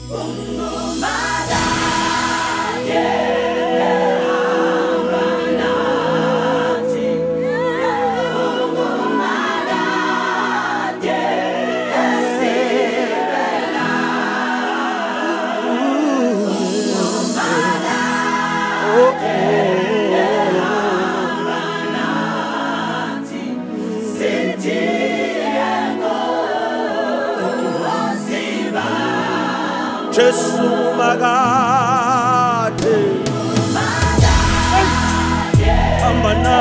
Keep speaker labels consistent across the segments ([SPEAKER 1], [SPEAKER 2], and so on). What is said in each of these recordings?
[SPEAKER 1] Jesu magade ambana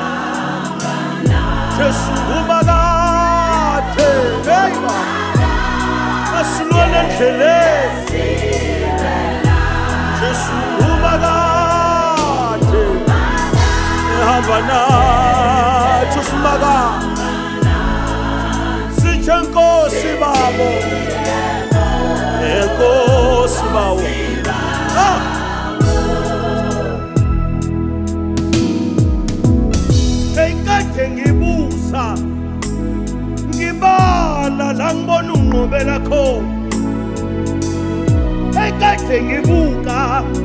[SPEAKER 1] Jesu magade asulona ndlele Jesu magade ambana Jesu magade sithenkosi babo enkosi bawo engikade ngibusa ngibala la ngibona unqobela khona engikade ngibuka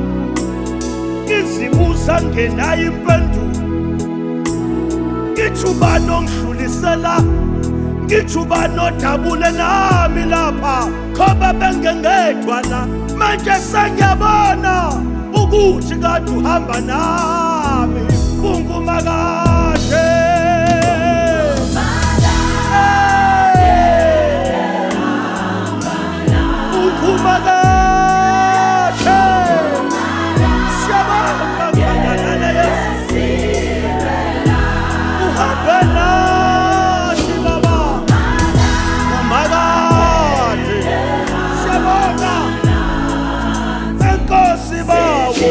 [SPEAKER 1] ngizibusa ngenayo impendulo ngithi ubani ongidlulisela ngithi ubani odabule nami lapha khoba bengengedwa la manje sengiyabona ukuthi kade uhamba nami ungumakade ungumakade siyabonga ngibandakanya Yesu uhambe nathi baba umakade siyabonga enkosi bawo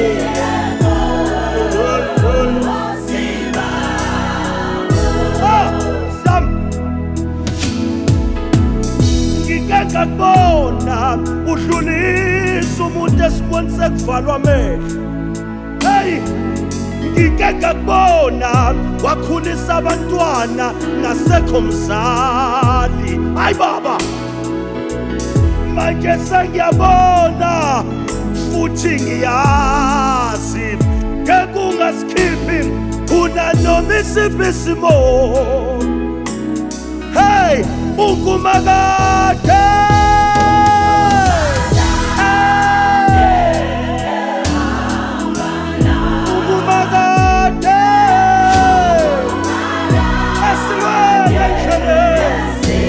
[SPEAKER 1] ngikengakubona udlulisa umuntu esiboni sekuvalwa amehlo hey ngikengakubona wakhulisa abantwana ngasekho mzali hayi baba manje sengiyabona futhi ngiyazi kekungasikhipi kuna noma isiphi isimo hey ungumakade ungumakade asiwele endleleni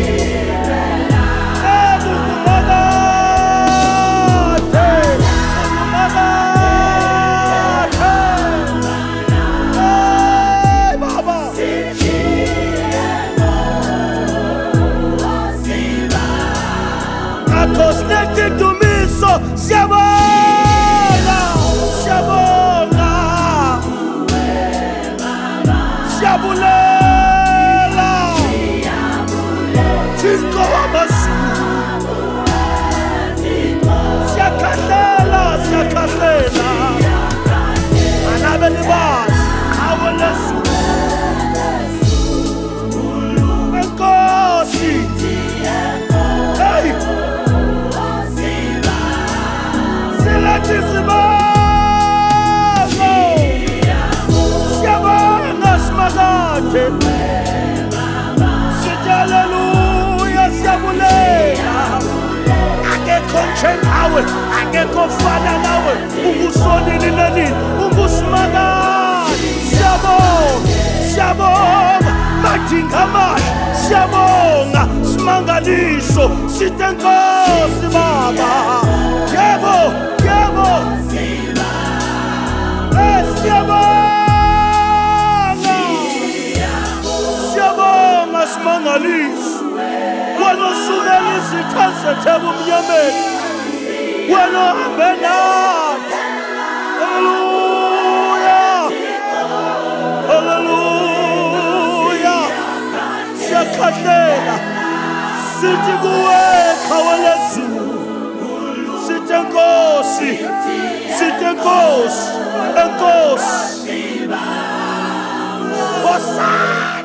[SPEAKER 1] siyabonga siyabonga siyabulela Thixo wamazulu siyakhahlela siyakhahlela alabeni bazi awolezulu enkosi hey siyabonga simakade sithi haleluya siyabulela akekho njengawe akekho fana nawe ungusolini nanini ungusimakade siyabonga siyabonga madingamahla siyabonga simangaliso sithi enkosi baba yebo yebo siyabonga simangaliso wena osukela izithaze ebumnyameni wena ohambe nathi haleluya haleluya siyakhahlela sithi kuwe khawa lezulu sithi enkosi sithi enkosi enkosi Hosanna